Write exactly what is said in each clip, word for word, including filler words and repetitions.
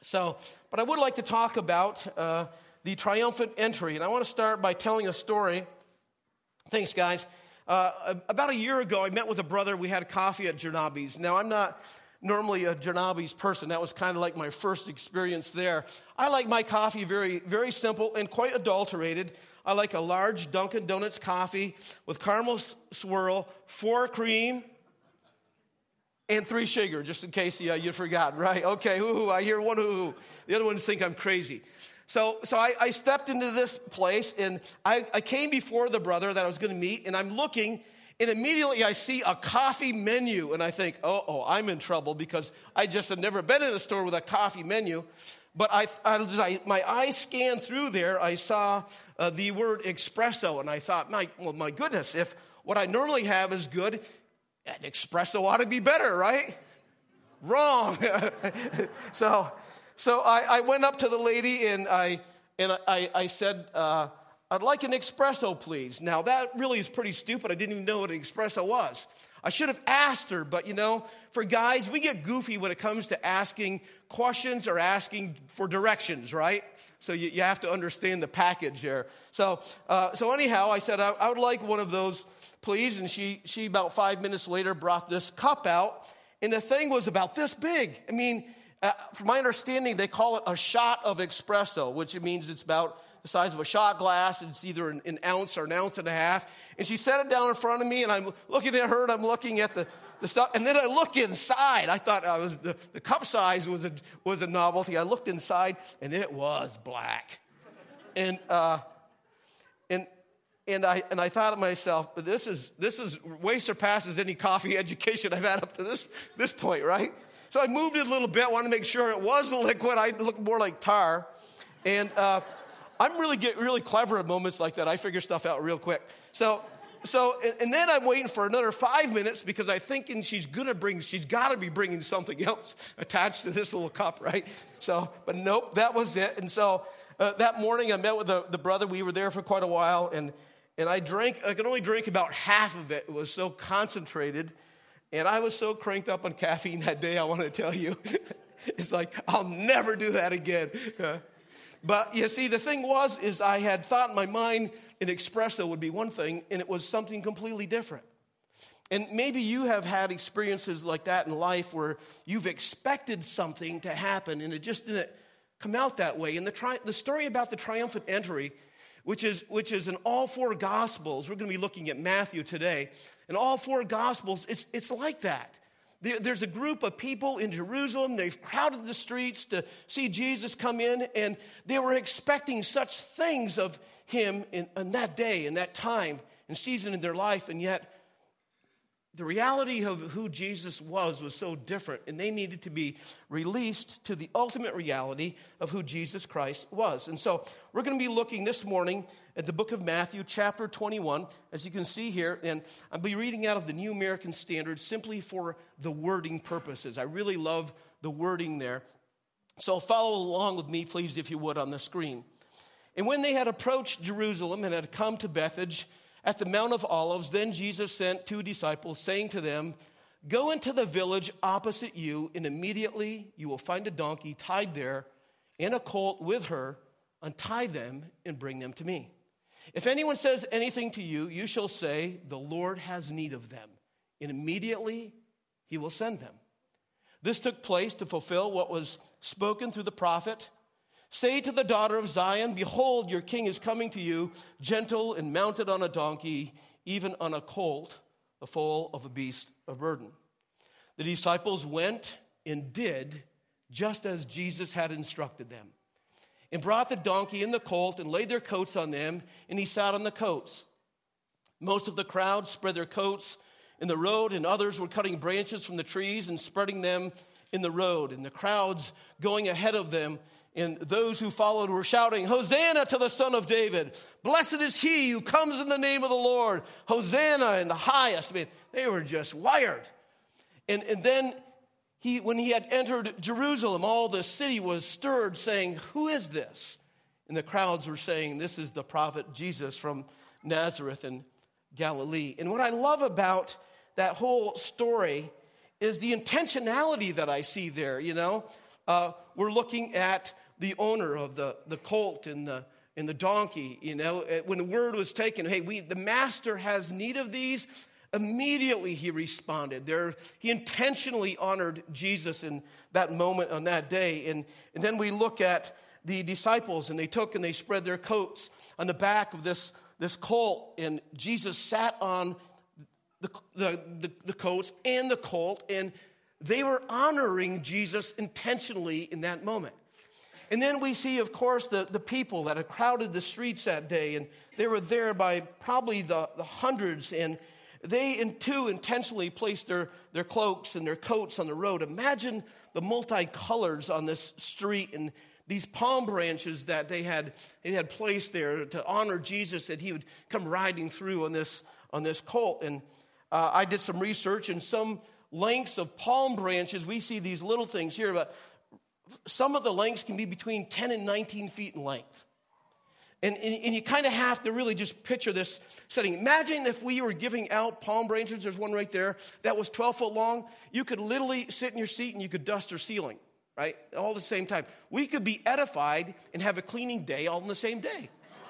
So, but I would like to talk about uh, the triumphant entry. And I want to start by telling a story. Thanks, guys. Uh, about a year ago, I met with a brother. We had coffee at Jernabe's. Now, I'm not normally a Jernabe's person. That was kind of like my first experience there. I like my coffee very, very simple and quite adulterated. I like a large Dunkin' Donuts coffee with caramel swirl, four cream, and three sugar, just in case uh, you forgot, right? Okay, ooh, I hear one ooh. The other ones think I'm crazy. So so I, I stepped into this place, and I, I came before the brother that I was going to meet, and I'm looking, and immediately I see a coffee menu, and I think, oh, oh, I'm in trouble because I just had never been in a store with a coffee menu. But I, I, just, I my eyes scanned through there. I saw uh, the word espresso, and I thought, my, well, my goodness, if what I normally have is good, an espresso ought to be better, right? Wrong. so... So I, I went up to the lady and I and I, I said, uh, I'd like an espresso, please. Now, that really is pretty stupid. I didn't even know what an espresso was. I should have asked her, but, you know, for guys, we get goofy when it comes to asking questions or asking for directions, right? So you, you have to understand the package there. So uh, so anyhow, I said, I, I would like one of those, please. And she, she, about five minutes later, brought this cup out. And the thing was about this big. I mean... Uh, from my understanding, they call it a shot of espresso, which means it's about the size of a shot glass. It's either an, an ounce or an ounce and a half. And she set it down in front of me, and I'm looking at her, and I'm looking at the, the stuff. And then I look inside. I thought I was the, the cup size was a, was a novelty. I looked inside, and it was black. And uh, and and I and I thought to myself, but this is this is way surpasses any coffee education I've had up to this this point, right? So I moved it a little bit, wanted to make sure it was a liquid. I looked more like tar. And uh, I'm really get really clever at moments like that. I figure stuff out real quick. So, so, and, and then I'm waiting for another five minutes because I'm thinking she's gonna bring, she's got to be bringing something else attached to this little cup, right? So, but nope, that was it. And so uh, that morning I met with the, the brother. We were there for quite a while, and and I drank. I could only drink about half of it. It was so concentrated. And I was so cranked up on caffeine that day, I want to tell you. It's like, I'll never do that again. Uh, but you see, the thing was, is I had thought in my mind an espresso would be one thing, and it was something completely different. And maybe you have had experiences like that in life where you've expected something to happen, and it just didn't come out that way. And the, tri- the story about the triumphant entry, which is, which is in all four Gospels, we're going to be looking at Matthew today. In all four Gospels, it's, it's like that. There, there's a group of people in Jerusalem. They've crowded the streets to see Jesus come in, and they were expecting such things of him in, in that day, in that time and season in their life, and yet the reality of who Jesus was was so different, and they needed to be released to the ultimate reality of who Jesus Christ was. And so we're going to be looking this morning at the book of Matthew, chapter twenty-one, as you can see here, and I'll be reading out of the New American Standard simply for the wording purposes. I really love the wording there. So follow along with me, please, if you would, on the screen. And when they had approached Jerusalem and had come to Bethphage, at the Mount of Olives, then Jesus sent two disciples, saying to them, "Go into the village opposite you, and immediately you will find a donkey tied there and a colt with her. Untie them and bring them to me. If anyone says anything to you, you shall say, 'The Lord has need of them,' and immediately he will send them." This took place to fulfill what was spoken through the prophet. "Say to the daughter of Zion, behold, your king is coming to you, gentle and mounted on a donkey, even on a colt, the foal of a beast of burden." The disciples went and did just as Jesus had instructed them, and brought the donkey and the colt and laid their coats on them, and he sat on the coats. Most of the crowd spread their coats in the road, and others were cutting branches from the trees and spreading them in the road, and the crowds going ahead of them. And those who followed were shouting, "Hosanna to the Son of David. Blessed is he who comes in the name of the Lord. Hosanna in the highest." I mean, they were just wired. And, and then he, when he had entered Jerusalem, all the city was stirred, saying, "Who is this?" And the crowds were saying, "This is the prophet Jesus from Nazareth in Galilee." And what I love about that whole story is the intentionality that I see there, you know. Uh, we're looking at the owner of the, the colt and the, and the donkey. You know, when the word was taken, hey, we the master has need of these, immediately he responded. There, he intentionally honored Jesus in that moment on that day. And, and then we look at the disciples, and they took and they spread their coats on the back of this, this colt, and Jesus sat on the, the, the, the coats and the colt, and they were honoring Jesus intentionally in that moment. And then we see, of course, the, the people that had crowded the streets that day, and they were there by probably the, the hundreds, and they in too intentionally placed their, their cloaks and their coats on the road. Imagine the multicolors on this street and these palm branches that they had, they had placed there to honor Jesus, that he would come riding through on this, on this colt. And uh, I did some research, and some lengths of palm branches, we see these little things here, but some of the lengths can be between ten and nineteen feet in length. And, and, and you kind of have to really just picture this setting. Imagine if we were giving out palm branches, there's one right there, that was twelve foot long. You could literally sit in your seat and you could dust your ceiling, right? All at the same time. We could be edified and have a cleaning day all in the same day.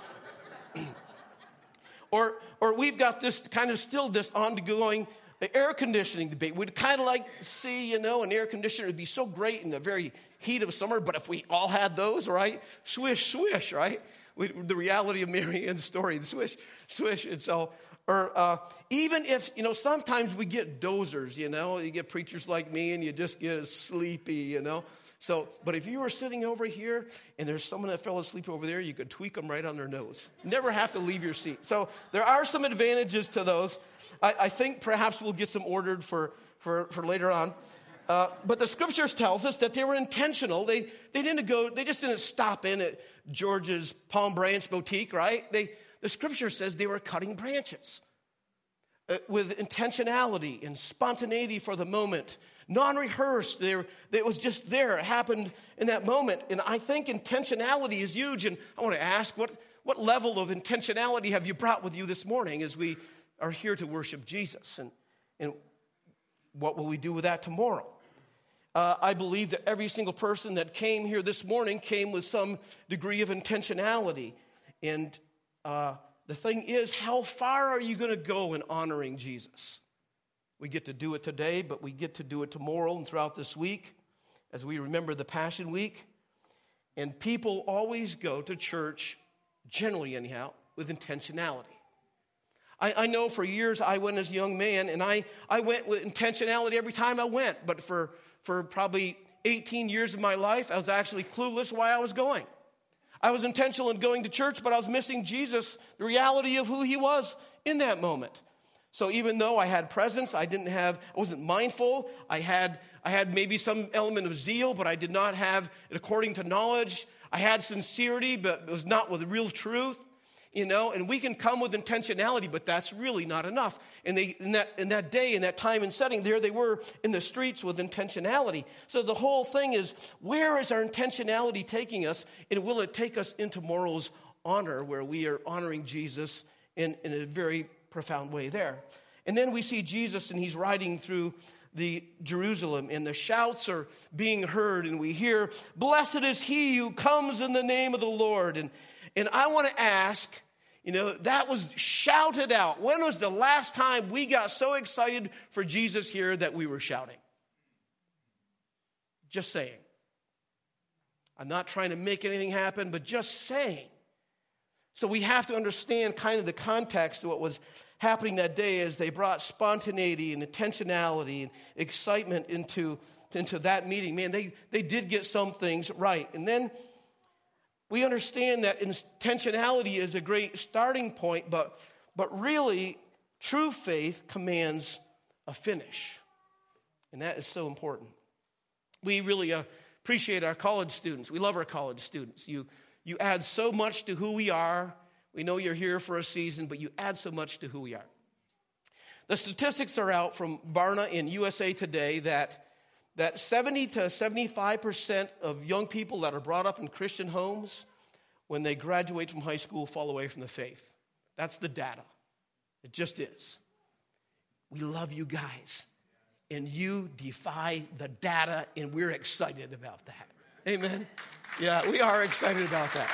or, or we've got this kind of still this ongoing air conditioning debate. We'd kind of like to see, you know, an air conditioner would be so great in the very heat of summer, but if we all had those, right? Swish, swish, right? We, the reality of Mary Ann's story, the swish, swish. And so, or uh, even if, you know, sometimes we get dozers, you know, you get preachers like me and you just get sleepy, you know. So, but if you were sitting over here and there's someone that fell asleep over there, you could tweak them right on their nose. Never have to leave your seat. So there are some advantages to those. I, I think perhaps we'll get some ordered for, for, for later on. Uh, but the scriptures tells us that they were intentional. They they didn't go. They just didn't stop in at George's Palm Branch Boutique, right? They the scripture says they were cutting branches uh, with intentionality and spontaneity for the moment, non-rehearsed. They were, it was just there. It happened in that moment. And I think intentionality is huge. And I want to ask, what what level of intentionality have you brought with you this morning as we are here to worship Jesus? And and what will we do with that tomorrow? Uh, I believe that every single person that came here this morning came with some degree of intentionality. And uh, the thing is, how far are you going to go in honoring Jesus? We get to do it today, but we get to do it tomorrow and throughout this week as we remember the Passion Week. And people always go to church, generally anyhow, with intentionality. I, I know for years I went as a young man, and I, I went with intentionality every time I went, but for For probably eighteen years of my life, I was actually clueless why I was going. I was intentional in going to church, but I was missing Jesus, the reality of who he was in that moment. So even though I had presence, I didn't have, I wasn't mindful. I had, I had maybe some element of zeal, but I did not have it according to knowledge. I had sincerity, but it was not with real truth. You know, and we can come with intentionality, but that's really not enough. And they, in that, in that day, in that time and setting, there they were in the streets with intentionality. So the whole thing is, where is our intentionality taking us? And will it take us into tomorrow's honor, where we are honoring Jesus in, in a very profound way there? And then we see Jesus, and he's riding through the Jerusalem, and the shouts are being heard, and we hear, "Blessed is he who comes in the name of the Lord." And And I want to ask, you know, that was shouted out. When was the last time we got so excited for Jesus here that we were shouting? Just saying. I'm not trying to make anything happen, but just saying. So we have to understand kind of the context of what was happening that day as they brought spontaneity and intentionality and excitement into, into that meeting. Man, they, they did get some things right. And then we understand that intentionality is a great starting point, but, but really, true faith commands a finish. And that is so important. We really uh, appreciate our college students. We love our college students. You, you add so much to who we are. We know you're here for a season, but you add so much to who we are. The statistics are out from Barna in U S A Today that that seventy to seventy-five percent of young people that are brought up in Christian homes, when they graduate from high school, fall away from the faith. That's the data. It just is. We love you guys. and you defy the data, and we're excited about that. Amen? Yeah, we are excited about that.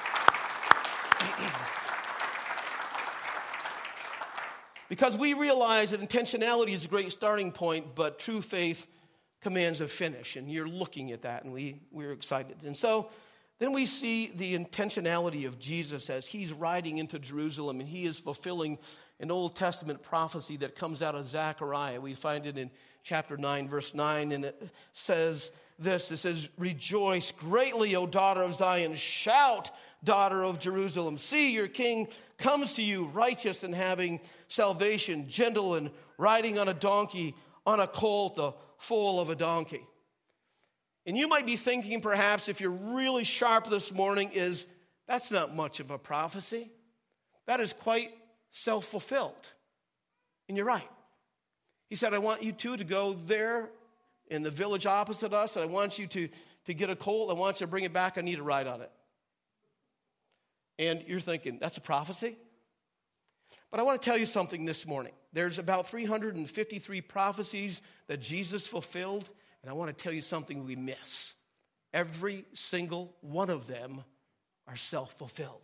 Because we realize that intentionality is a great starting point, but true faith commands a finish, and you're looking at that, and we, we're excited. And so then we see the intentionality of Jesus as he's riding into Jerusalem, and he is fulfilling an Old Testament prophecy that comes out of Zechariah. We find it in chapter nine, verse nine, and it says this. It says, "Rejoice greatly, O daughter of Zion. Shout, daughter of Jerusalem. See, your king comes to you, righteous and having salvation, gentle and riding on a donkey, on a colt, the foal of a donkey." And you might be thinking, perhaps, if you're really sharp this morning, is that's not much of a prophecy. That is quite self-fulfilled. And you're right. He said, I want you two to go there in the village opposite us, and I want you to, to get a colt. I want you to bring it back. I need a ride on it. And you're thinking, that's a prophecy? But I want to tell you something this morning. There's about three hundred fifty-three prophecies that Jesus fulfilled, and I want to tell you something we miss. Every single one of them are self-fulfilled.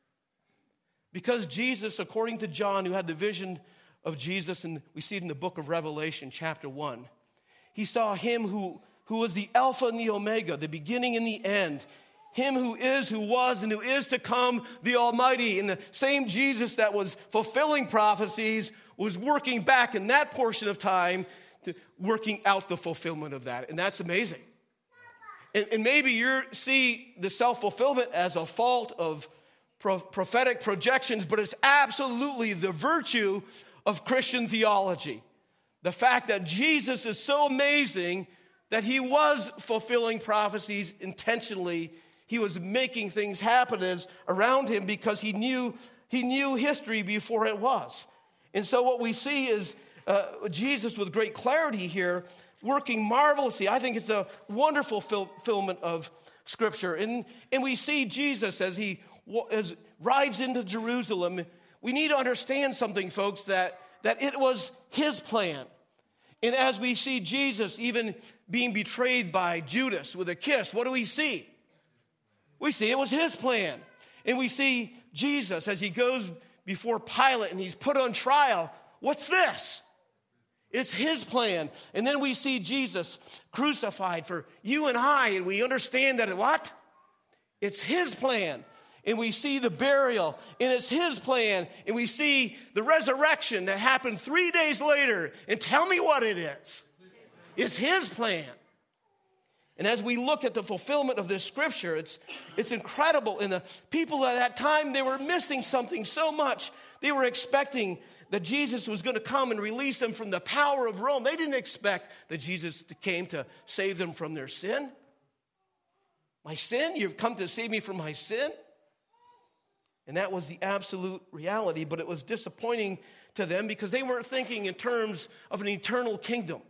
Because Jesus, according to John, who had the vision of Jesus, and we see it in the book of Revelation, chapter one, he saw him who, who was the Alpha and the Omega, the beginning and the end, him who is, who was, and who is to come, the Almighty. And the same Jesus that was fulfilling prophecies was working back in that portion of time, to working out the fulfillment of that. And that's amazing. And, and maybe you see the self-fulfillment as a fault of pro- prophetic projections, but it's absolutely the virtue of Christian theology. The fact that Jesus is so amazing that he was fulfilling prophecies intentionally. He was making things happen as around him because he knew he knew history before it was. And so what we see is uh, Jesus with great clarity here, working marvelously. I think it's a wonderful fulfillment of Scripture. And, and we see Jesus as he as rides into Jerusalem. We need to understand something, folks, that, that it was his plan. And as we see Jesus even being betrayed by Judas with a kiss, what do we see? We see it was his plan. And we see Jesus as he goes before Pilate and he's put on trial. What's this? It's his plan. And then we see Jesus crucified for you and I, and we understand that what? It's his plan. And we see the burial, and it's his plan. And we see the resurrection that happened three days later. And tell me what it is. It's his plan. And as we look at the fulfillment of this scripture, it's, it's incredible. And the people at that time, they were missing something so much. They were expecting that Jesus was going to come and release them from the power of Rome. They didn't expect that Jesus came to save them from their sin. My sin? You've come to save me from my sin? And that was the absolute reality, but it was disappointing to them because they weren't thinking in terms of an eternal kingdom.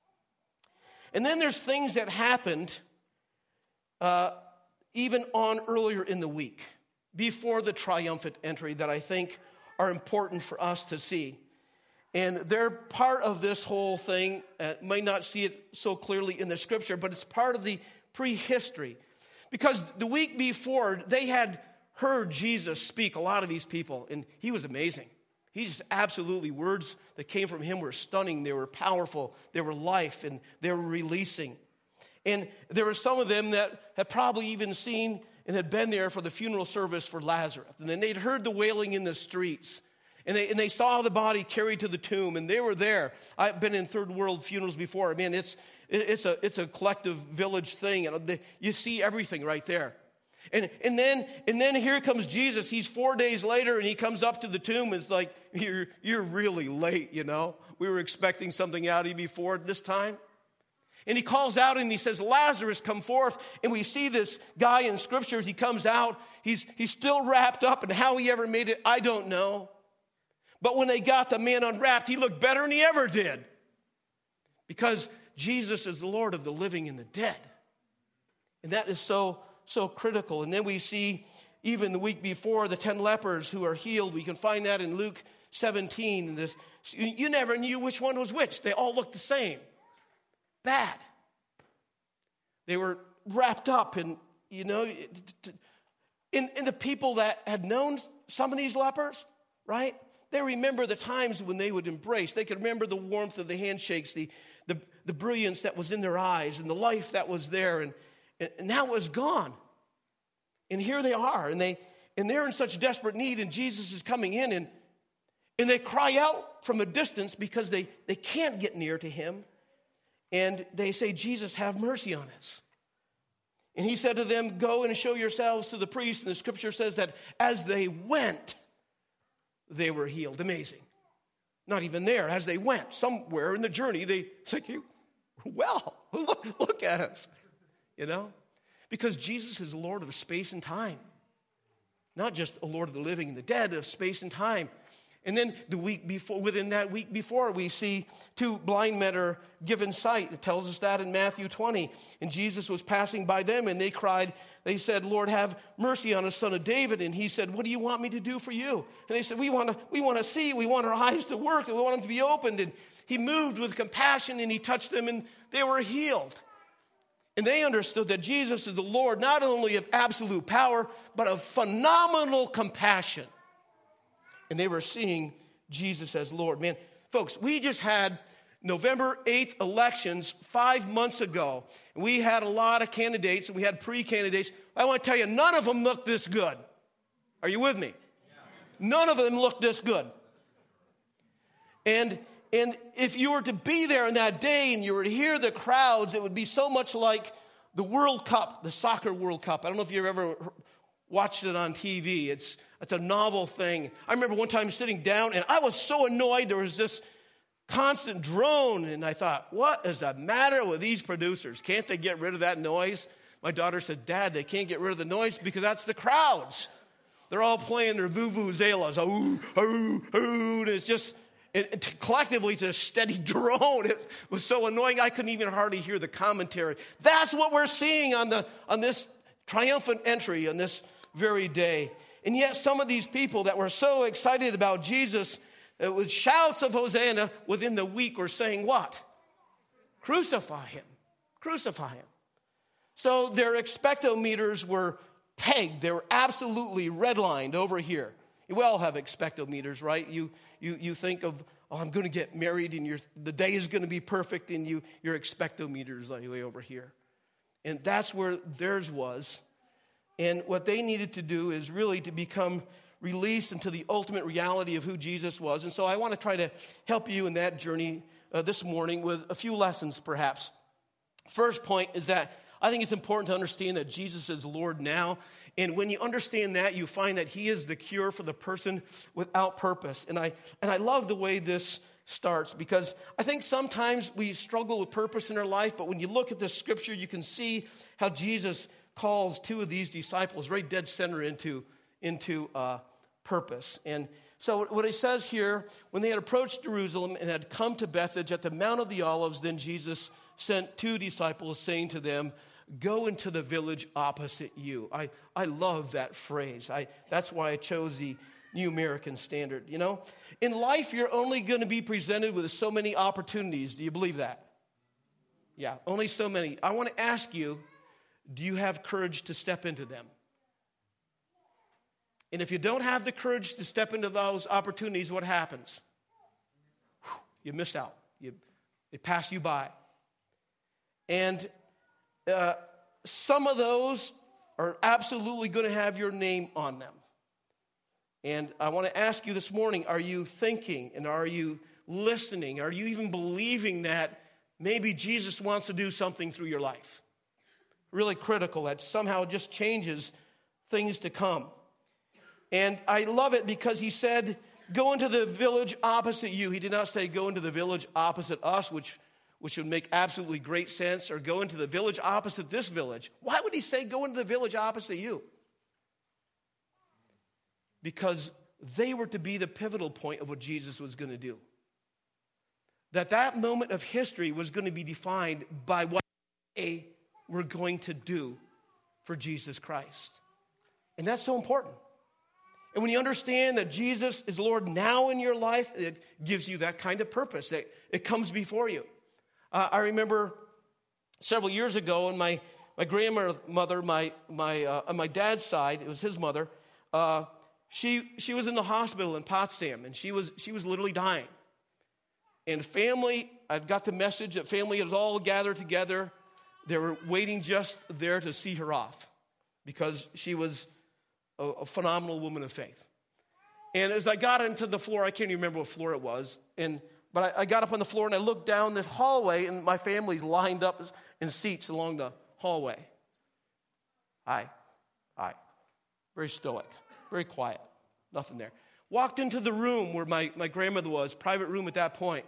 And then there's things that happened uh, even on earlier in the week, before the triumphant entry, that I think are important for us to see. And they're part of this whole thing. Uh, might not see it so clearly in the scripture, but it's part of the prehistory. Because the week before, they had heard Jesus speak, a lot of these people, and he was amazing. He just absolutely, words that came from him were stunning. They were powerful. They were life, and they were releasing. And there were some of them that had probably even seen and had been there for the funeral service for Lazarus. And then they'd heard the wailing in the streets. And they, and they saw the body carried to the tomb, and they were there. I've been in third world funerals before. I mean, it's, it's, a, it's a collective village thing. And they, you see everything right there. And, and, then, and then here comes Jesus. He's four days later, and he comes up to the tomb. And it's like, you're, you're really late, you know. We were expecting something out of you before this time. And he calls out and he says, Lazarus, come forth. And we see this guy in scriptures. He comes out. He's, he's still wrapped up. And how he ever made it, I don't know. But when they got the man unwrapped, he looked better than he ever did. Because Jesus is the Lord of the living and the dead. And that is so, so critical. And then we see even the week before, the ten lepers who are healed. We can find that in Luke seventeen. And this, you never knew which one was which. They all looked the same. Bad. They were wrapped up in, you know, in, in the people that had known some of these lepers, right? They remember the times when they would embrace. They could remember the warmth of the handshakes, the, the, the brilliance that was in their eyes, and the life that was there. And, and now it was gone. And here they are, and, they, and they're in such desperate need, and Jesus is coming in, and, and they cry out from a distance because they, they can't get near to him. And they say, Jesus, have mercy on us. And he said to them, go and show yourselves to the priest. And the scripture says that as they went, they were healed. Amazing. Not even there. As they went, somewhere in the journey, they said, well, look, look at us. You know? Because Jesus is the Lord of space and time. Not just a Lord of the living and the dead, of space and time. And then the week before, within that week before, we see two blind men are given sight. It tells us that in Matthew twenty. And Jesus was passing by them, and they cried, they said, Lord, have mercy on us, son of David. And he said, what do you want me to do for you? And they said, we want to we want to see, we want our eyes to work, and we want them to be opened. And he moved with compassion, and he touched them, and they were healed. And they understood that Jesus is the Lord, not only of absolute power, but of phenomenal compassion. And they were seeing Jesus as Lord. Man, folks, we just had November eighth elections five months ago. And we had a lot of candidates, and we had pre-candidates. I want to tell you, none of them looked this good. Are you with me? Yeah. None of them looked this good. And, and if you were to be there on that day and you were to hear the crowds, it would be so much like the World Cup, the soccer World Cup. I don't know if you've ever watched it on T V. It's It's a novel thing. I remember one time sitting down, and I was so annoyed. There was this constant drone, and I thought, what is the matter with these producers? Can't they get rid of that noise? My daughter said, Dad, they can't get rid of the noise because that's the crowds. They're all playing their vuvuzelas. Ooh, ooh, ooh, and it's just, it, it, collectively, it's a steady drone. It was so annoying, I couldn't even hardly hear the commentary. That's what we're seeing on, the, on this triumphant entry on this very day. And yet some of these people that were so excited about Jesus uh, with shouts of Hosanna within the week were saying what? Crucify him. Crucify him. So their expectometers were pegged. They were absolutely redlined over here. We all have expectometers, right? You you you think of, oh, I'm going to get married and your the day is going to be perfect, and you your expectometer is like way over here. And that's where theirs was. And what they needed to do is really to become released into the ultimate reality of who Jesus was. And so I want to try to help you in that journey uh, this morning with a few lessons, perhaps. First point is that I think it's important to understand that Jesus is Lord now. And when you understand that, you find that he is the cure for the person without purpose. And I and I love the way this starts, because I think sometimes we struggle with purpose in our life, but when you look at this scripture, you can see how Jesus calls two of these disciples right dead center into, into uh, purpose. And so what it says here, when they had approached Jerusalem and had come to Bethphage at the Mount of the Olives, then Jesus sent two disciples, saying to them, go into the village opposite you. I, I love that phrase. I, that's why I chose the New American Standard. You know, in life, you're only going to be presented with so many opportunities. Do you believe that? Yeah, only so many. I want to ask you, do you have courage to step into them? And if you don't have the courage to step into those opportunities, what happens? Whew, you miss out. You, they pass you by. And uh, some of those are absolutely going to have your name on them. And I want to ask you this morning, are you thinking and are you listening? Are you even believing that maybe Jesus wants to do something through your life? Really critical, that somehow just changes things to come. And I love it because he said, go into the village opposite you. He did not say go into the village opposite us, which, which would make absolutely great sense, or go into the village opposite this village. Why would he say go into the village opposite you? Because they were to be the pivotal point of what Jesus was going to do. That that moment of history was going to be defined by what they were going to do for Jesus Christ. And that's so important. And when you understand that Jesus is Lord now in your life, it gives you that kind of purpose. It, it comes before you. Uh, I remember several years ago, and my, my grandmother, my my uh, on my dad's side, it was his mother, uh, she she was in the hospital in Potsdam, and she was she was literally dying. And family, I got the message that family was all gathered together. They were waiting just there to see her off because she was a, a phenomenal woman of faith. And as I got into the floor, I can't even remember what floor it was, and but I, I got up on the floor and I looked down this hallway, and my family's lined up in seats along the hallway. Hi, hi, very stoic, very quiet, nothing there. Walked into the room where my, my grandmother was, private room at that point.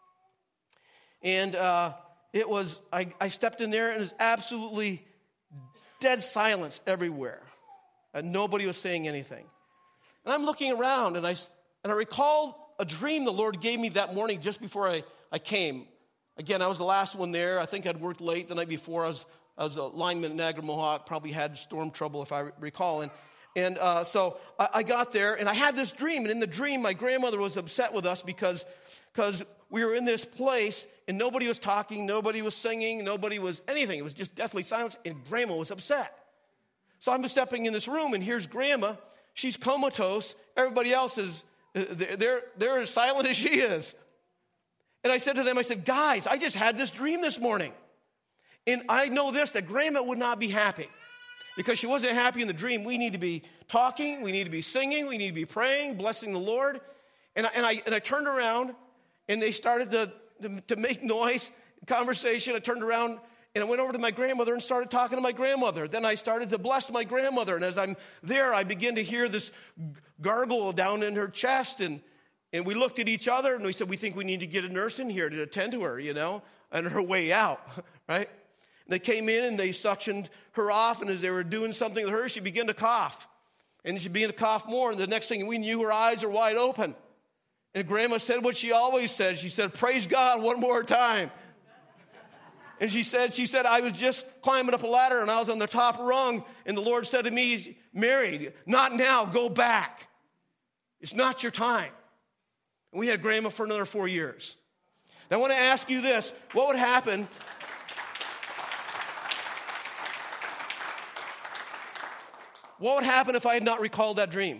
And uh, it was, I, I stepped in there and it was absolutely dead silence everywhere. And nobody was saying anything. And I'm looking around and I, and I recall a dream the Lord gave me that morning just before I, I came. Again, I was the last one there. I think I'd worked late the night before. I was, I was a lineman at Niagara Mohawk, probably had storm trouble if I recall. And, and uh, so I, I got there and I had this dream. And in the dream, my grandmother was upset with us because, because we were in this place and nobody was talking, nobody was singing, nobody was anything. It was just deathly silence, and Grandma was upset. So I'm stepping in this room, and here's Grandma. She's comatose. Everybody else is they're, they're as silent as she is. And I said to them, I said, guys, I just had this dream this morning. And I know this, that Grandma would not be happy. Because she wasn't happy in the dream. We need to be talking, we need to be singing, we need to be praying, blessing the Lord. And I, and I, and I turned around, and they started to, to, to make noise, conversation. I turned around, and I went over to my grandmother and started talking to my grandmother. Then I started to bless my grandmother. And as I'm there, I began to hear this gargle down in her chest. And, and we looked at each other, and we said, we think we need to get a nurse in here to attend to her, you know, on her way out, right? And they came in, and they suctioned her off. And as they were doing something to her, she began to cough. And she began to cough more. And the next thing we knew, her eyes were wide open. And Grandma said what she always said. She said, praise God one more time. And she said, she said, I was just climbing up a ladder and I was on the top rung. And the Lord said to me, Mary, not now, go back. It's not your time. And we had Grandma for another four years. Now I want to ask you this. What would happen? What would happen if I had not recalled that dream?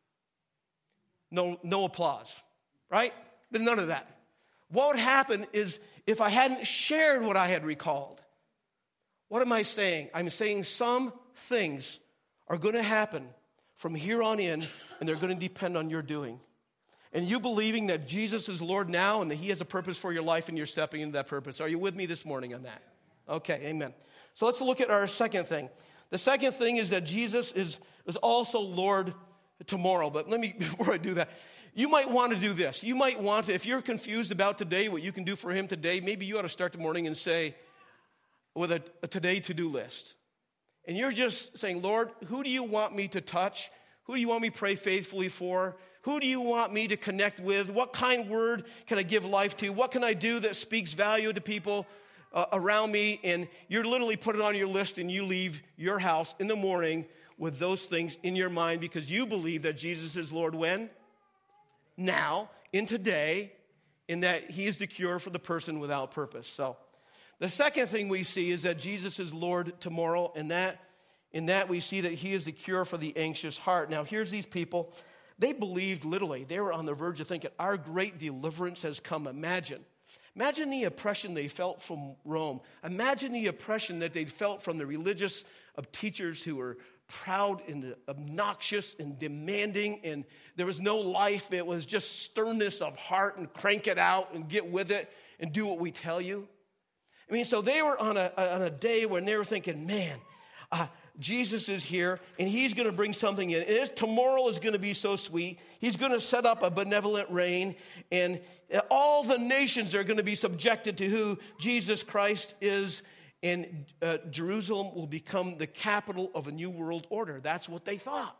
No, no applause, right? But none of that. What would happen is if I hadn't shared what I had recalled. What am I saying? I'm saying some things are going to happen from here on in, and they're going to depend on your doing. And you believing that Jesus is Lord now and that he has a purpose for your life and you're stepping into that purpose. Are you with me this morning on that? Okay, amen. So let's look at our second thing. The second thing is that Jesus is, is also Lord tomorrow. But let me, before I do that, you might want to do this. You might want to, if you're confused about today, what you can do for him today, maybe you ought to start the morning and say, with a, a today to-do list. And you're just saying, Lord, who do you want me to touch? Who do you want me to pray faithfully for? Who do you want me to connect with? What kind word can I give life to? What can I do that speaks value to people uh, around me? And you're literally put it on your list, and you leave your house in the morning with those things in your mind because you believe that Jesus is Lord when? Now, in today, in that he is the cure for the person without purpose. So the second thing we see is that Jesus is Lord tomorrow, and that in that we see that he is the cure for the anxious heart. Now, here's these people. They believed literally. They were on the verge of thinking, our great deliverance has come. Imagine. Imagine the oppression they felt from Rome. Imagine the oppression that they felt from the religious of teachers who were proud and obnoxious and demanding, and there was no life. It was just sternness of heart and crank it out and get with it and do what we tell you. I mean, so they were on a, on a day when they were thinking, man, uh, Jesus is here, and he's going to bring something in. And his tomorrow is going to be so sweet. He's going to set up a benevolent reign, and all the nations are going to be subjected to who Jesus Christ is. And uh, Jerusalem will become the capital of a new world order. That's what they thought.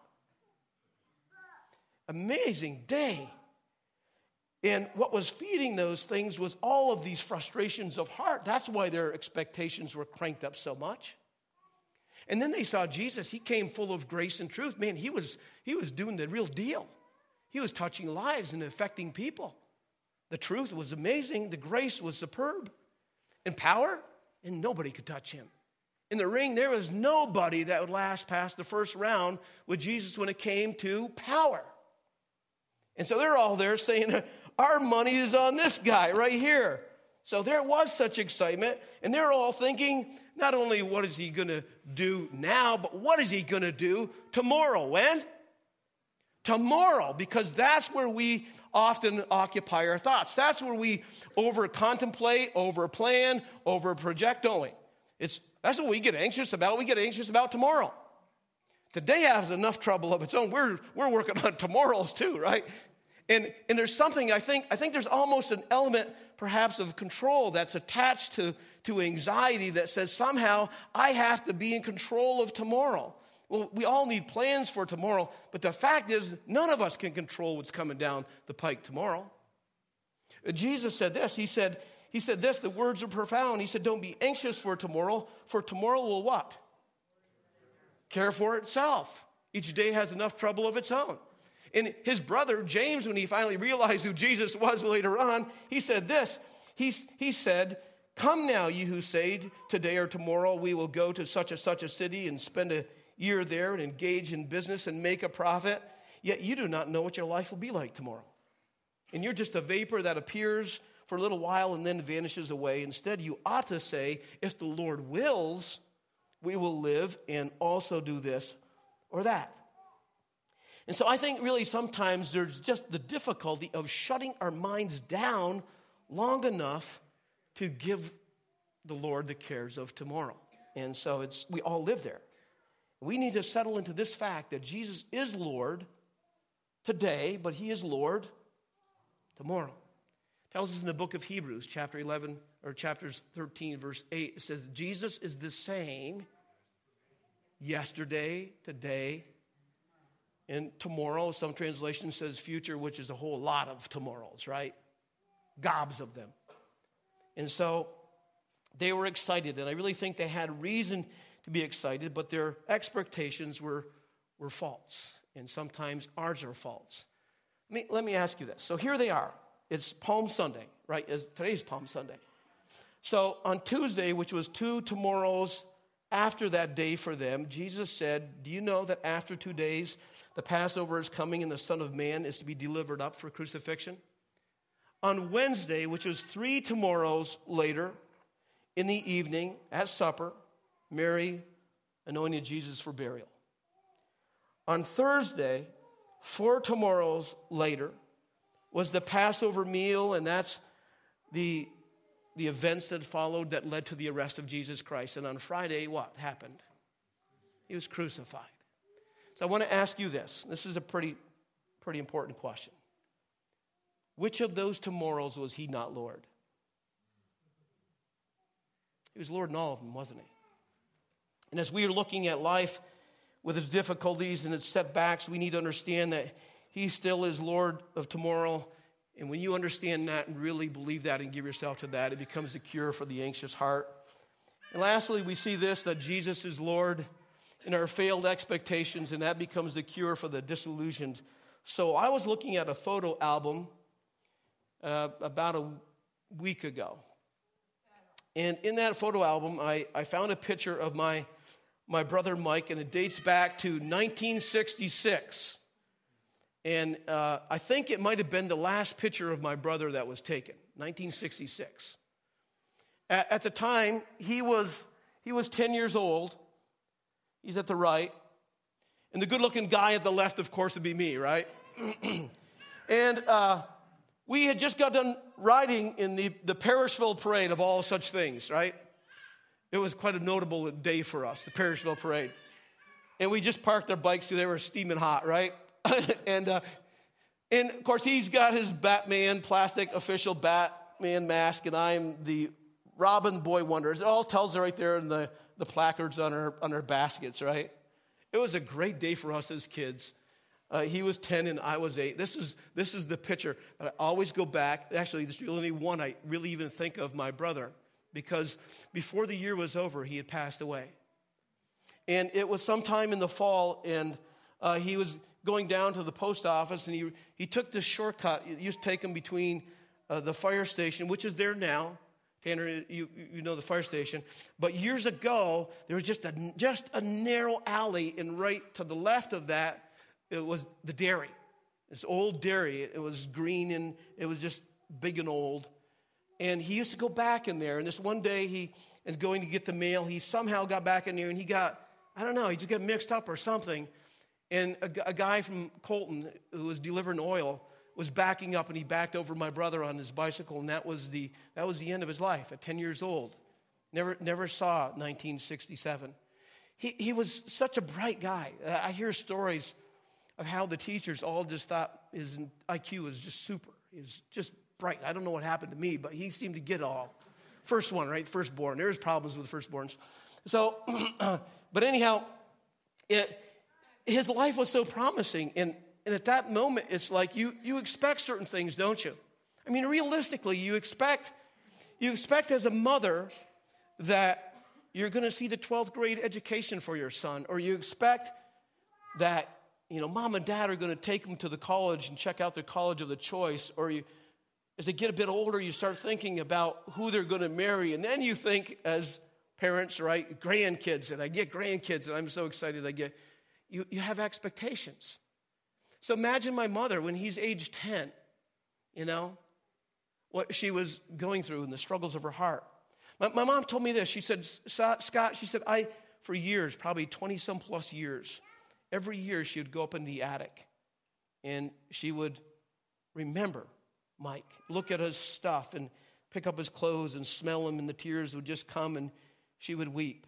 Amazing day. And what was feeding those things was all of these frustrations of heart. That's why their expectations were cranked up so much. And then they saw Jesus. He came full of grace and truth. Man, he was, he was doing the real deal. He was touching lives and affecting people. The truth was amazing. The grace was superb. And power, and nobody could touch him. In the ring, there was nobody that would last past the first round with Jesus when it came to power. And so they're all there saying, our money is on this guy right here. So there was such excitement, and they're all thinking, not only what is he going to do now, but what is he going to do tomorrow? When? Tomorrow, because that's where we often occupy our thoughts. That's where we over-contemplate, over-plan, over-project, don't we? It's, that's what we get anxious about. We get anxious about tomorrow. Today has enough trouble of its own. We're, we're working on tomorrows too, right? And, and there's something, I think, I think there's almost an element perhaps of control that's attached to, to anxiety that says somehow I have to be in control of tomorrow. Well, we all need plans for tomorrow, but the fact is none of us can control what's coming down the pike tomorrow. Jesus said this, he said, he said this, the words are profound. He said, don't be anxious for tomorrow, for tomorrow will what? Care for itself. Each day has enough trouble of its own. And his brother, James, when he finally realized who Jesus was later on, he said this. He, he said, come now, you who say, today or tomorrow we will go to such and such a city and spend a year there and engage in business and make a profit. Yet you do not know what your life will be like tomorrow. And you're just a vapor that appears for a little while and then vanishes away. Instead, you ought to say, if the Lord wills, we will live and also do this or that. And so I think really sometimes there's just the difficulty of shutting our minds down long enough to give the Lord the cares of tomorrow. And so it's we all live there. We need to settle into this fact that Jesus is Lord today, but he is Lord tomorrow. It tells us in the book of Hebrews, chapter eleven, or chapters thirteen, verse eight, it says, Jesus is the same yesterday, today, and tomorrow. Some translation says future, which is a whole lot of tomorrows, right? Gobs of them. And so they were excited, and I really think they had reason to be excited, but their expectations were, were false, and sometimes ours are false. Let me, let me ask you this. So here they are. It's Palm Sunday, right? It's, today's Palm Sunday. So on Tuesday, which was two tomorrows after that day for them, Jesus said, do you know that after two days, the Passover is coming and the Son of Man is to be delivered up for crucifixion? On Wednesday, which was three tomorrows later, in the evening, at supper, Mary anointed Jesus for burial. On Thursday, four tomorrows later, was the Passover meal, and that's the, the events that followed that led to the arrest of Jesus Christ. And on Friday, what happened? He was crucified. So I want to ask you this. This is a pretty, pretty important question. Which of those tomorrows was he not Lord? He was Lord in all of them, wasn't he? And as we are looking at life with its difficulties and its setbacks, we need to understand that he still is Lord of tomorrow. And when you understand that and really believe that and give yourself to that, it becomes the cure for the anxious heart. And lastly, we see this, that Jesus is Lord in our failed expectations, and that becomes the cure for the disillusioned. So I was looking at a photo album uh, about a week ago. And in that photo album, I, I found a picture of my, my brother Mike, and it dates back to nineteen sixty-six. And uh, I think it might have been the last picture of my brother that was taken, nineteen sixty-six. At, at the time, he was, he was ten years old. He's at the right. And the good-looking guy at the left, of course, would be me, right? and uh, we had just got done riding in the, the Parishville Parade of all such things, right? It was quite a notable day for us, the Parishville Parade. And we just parked our bikes because they were steaming hot, right? and, uh, and, of course, he's got his Batman, plastic official Batman mask, and I'm the Robin Boy Wonders. It all tells it right there in the, the placards on our, on our baskets, right? It was a great day for us as kids. Uh, he was ten and I was eight. This is, this is the picture that I always go back. Actually, this is the only one I really even think of my brother, because before the year was over, he had passed away. And it was sometime in the fall, and uh, he was going down to the post office, and he he took this shortcut. It used to take him between uh, the fire station, which is there now. Tanner, you, you know the fire station. But years ago, there was just a, just a narrow alley, and right to the left of that, it was the dairy. This old dairy. It was green, and it was just big and old. And he used to go back in there, and this one day, he is going to get the mail. He somehow got back in there, and he got, I don't know, he just got mixed up or something. And a, a guy from Colton who was delivering oil was backing up, and he backed over my brother on his bicycle, and that was the that was the end of his life at ten years old. Never never saw nineteen sixty-seven. He he was such a bright guy. I hear stories of how the teachers all just thought his I Q was just super. He was just bright. I don't know what happened to me, but he seemed to get it all. First one, right? Firstborn. There's problems with firstborns. So, but anyhow, it. His life was so promising, and, and at that moment, it's like you you expect certain things, don't you? I mean, realistically, you expect you expect as a mother that you're going to see the twelfth grade education for your son, or you expect that, you know, mom and dad are going to take them to the college and check out their college of the choice, or you, as they get a bit older, you start thinking about who they're going to marry, and then you think as parents, right, grandkids, and I get grandkids, and I'm so excited I get. You, you have expectations. So imagine my mother when he's age ten, you know, what she was going through and the struggles of her heart. My, my mom told me this. She said, Scott, she said, I, for years, probably twenty-some plus years, every year she would go up in the attic and she would remember Mike, look at his stuff and pick up his clothes and smell him, and the tears would just come and she would weep.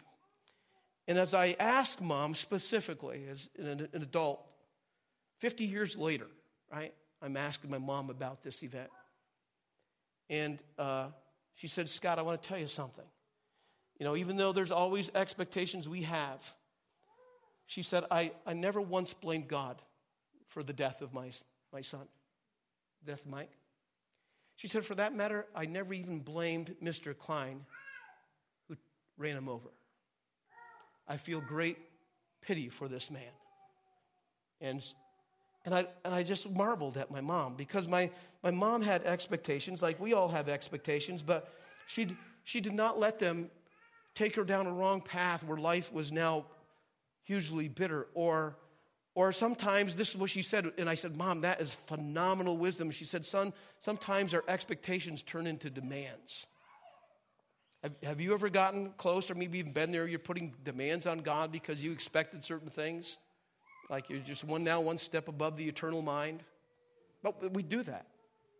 And as I asked Mom specifically, as an, an adult, fifty years later, right, I'm asking my mom about this event. And uh, she said, Scott, I want to tell you something. You know, even though there's always expectations we have, she said, I, I never once blamed God for the death of my, my son, death of Mike. She said, for that matter, I never even blamed Mister Klein who ran him over. I feel great pity for this man. And and I and I just marveled at my mom, because my, my mom had expectations, like we all have expectations, but she she did not let them take her down a wrong path where life was now hugely bitter. Or or sometimes, this is what she said, and I said, Mom, that is phenomenal wisdom. She said, son, sometimes our expectations turn into demands. Have, have you ever gotten close, or maybe even been there, you're putting demands on God because you expected certain things? Like you're just one now, one step above the eternal mind? But we do that.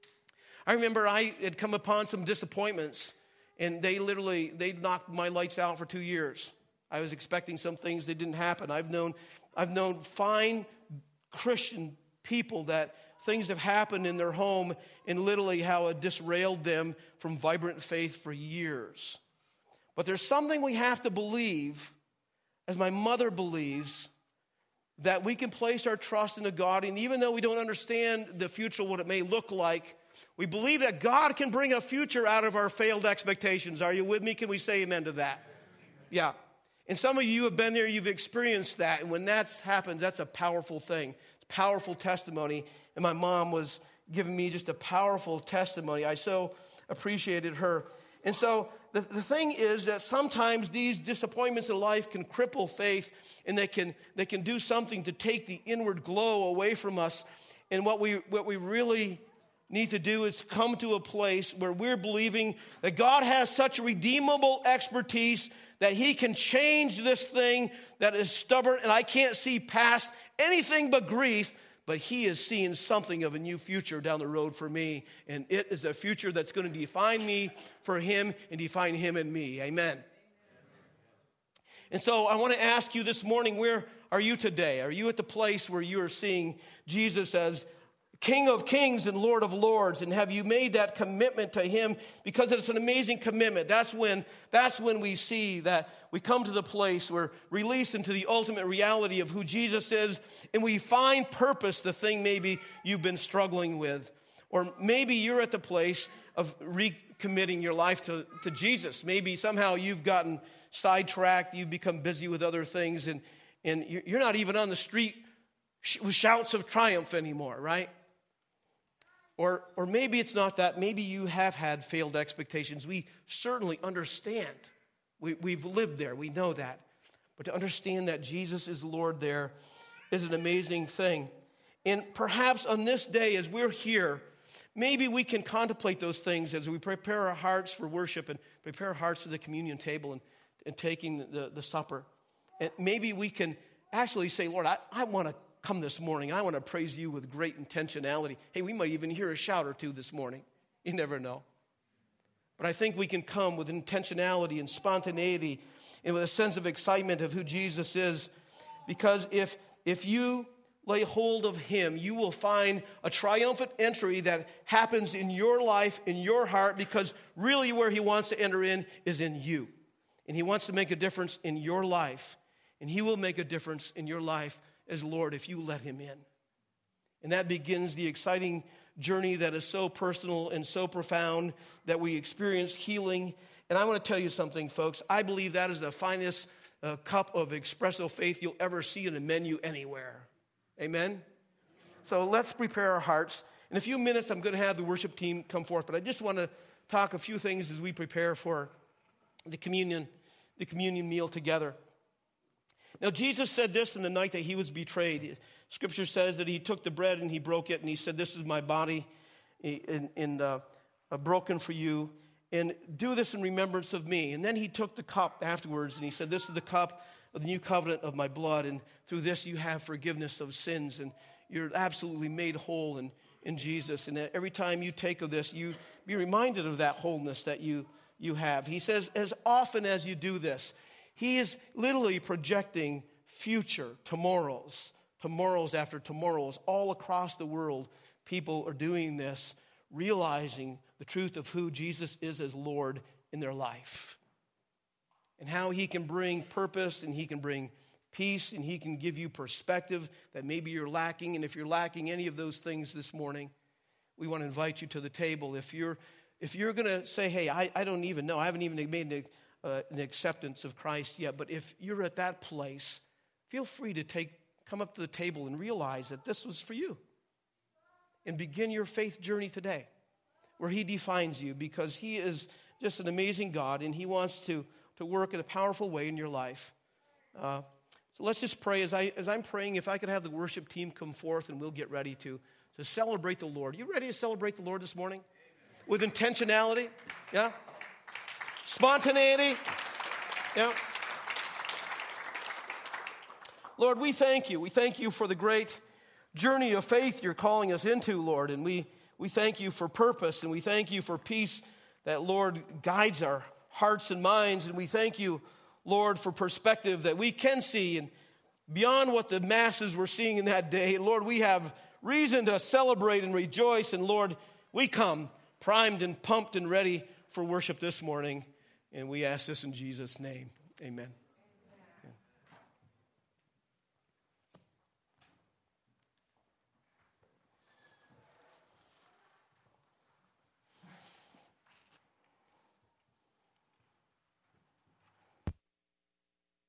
I remember I had come upon some disappointments, and they literally, they knocked my lights out for two years. I was expecting some things that didn't happen. I've known, I've known fine Christian people that things have happened in their home, and literally how it disrailed them from vibrant faith for years. But there's something we have to believe, as my mother believes, that we can place our trust in a God, and even though we don't understand the future, what it may look like, we believe that God can bring a future out of our failed expectations. Are you with me? Can we say amen to that? Yeah. And some of you have been there, you've experienced that, and when that happens, that's a powerful thing, powerful testimony. And my mom was giving me just a powerful testimony. I so appreciated her. And so the, the thing is that sometimes these disappointments in life can cripple faith, and they can they can do something to take the inward glow away from us. And what we what we really need to do is come to a place where we're believing that God has such redeemable expertise that he can change this thing that is stubborn, and I can't see past anything but grief. But he is seeing something of a new future down the road for me. And it is a future that's going to define me for him and define him and me. Amen. And so I want to ask you this morning, where are you today? Are you at the place where you are seeing Jesus as King of Kings and Lord of Lords? And have you made that commitment to him? Because it's an amazing commitment. That's when, that's when we see that we come to the place where we're released into the ultimate reality of who Jesus is, and we find purpose, the thing maybe you've been struggling with. Or maybe you're at the place of recommitting your life to, to Jesus. Maybe somehow you've gotten sidetracked. You've become busy with other things, and, and you're not even on the street with shouts of triumph anymore, right? Or, or maybe it's not that. Maybe you have had failed expectations. We certainly understand. We, we've lived there. We know that. But to understand that Jesus is Lord there is an amazing thing. And perhaps on this day, as we're here, maybe we can contemplate those things as we prepare our hearts for worship and prepare our hearts to the communion table and, and taking the, the supper. And maybe we can actually say, Lord, I, I want to come this morning. I want to praise you with great intentionality. Hey, we might even hear a shout or two this morning. You never know. But I think we can come with intentionality and spontaneity and with a sense of excitement of who Jesus is. Because if, if you lay hold of him, you will find a triumphant entry that happens in your life, in your heart, because really where he wants to enter in is in you. And he wants to make a difference in your life. And he will make a difference in your life as Lord if you let him in. And that begins the exciting journey that is so personal and so profound that we experience healing. And I want to tell you something, folks. I believe that is the finest uh, cup of espresso faith you'll ever see in a menu anywhere. Amen? So let's prepare our hearts. In a few minutes, I'm going to have the worship team come forth. But I just want to talk a few things as we prepare for the communion, the communion meal together. Now, Jesus said this in the night that he was betrayed. Scripture says that he took the bread and he broke it, and he said, this is my body in, in, uh, uh, broken for you, and do this in remembrance of me. And then he took the cup afterwards, and he said, this is the cup of the new covenant of my blood, and through this you have forgiveness of sins, and you're absolutely made whole in, in Jesus. And every time you take of this, you be reminded of that wholeness that you, you have. He says, as often as you do this, he is literally projecting future, tomorrows, tomorrows after tomorrows. All across the world, people are doing this, realizing the truth of who Jesus is as Lord in their life. And how he can bring purpose, and he can bring peace, and he can give you perspective that maybe you're lacking. And if you're lacking any of those things this morning, we want to invite you to the table. If you're if you're going to say, hey, I, I don't even know, I haven't even made an Uh, an acceptance of Christ yet, but if you're at that place, feel free to take, come up to the table and realize that this was for you. And begin your faith journey today, where he defines you, because he is just an amazing God, and he wants to, to work in a powerful way in your life. Uh, so let's just pray. As, I, as I'm praying, if I could have the worship team come forth, and we'll get ready to, to celebrate the Lord. You ready to celebrate the Lord this morning? With intentionality? Yeah? Spontaneity. Yeah. Lord, we thank you. We thank you for the great journey of faith you're calling us into, Lord. And we, we thank you for purpose, and we thank you for peace that, Lord, guides our hearts and minds. And we thank you, Lord, for perspective that we can see, and beyond what the masses were seeing in that day. Lord, we have reason to celebrate and rejoice. And Lord, we come primed and pumped and ready for worship this morning. And we ask this in Jesus' name. Amen.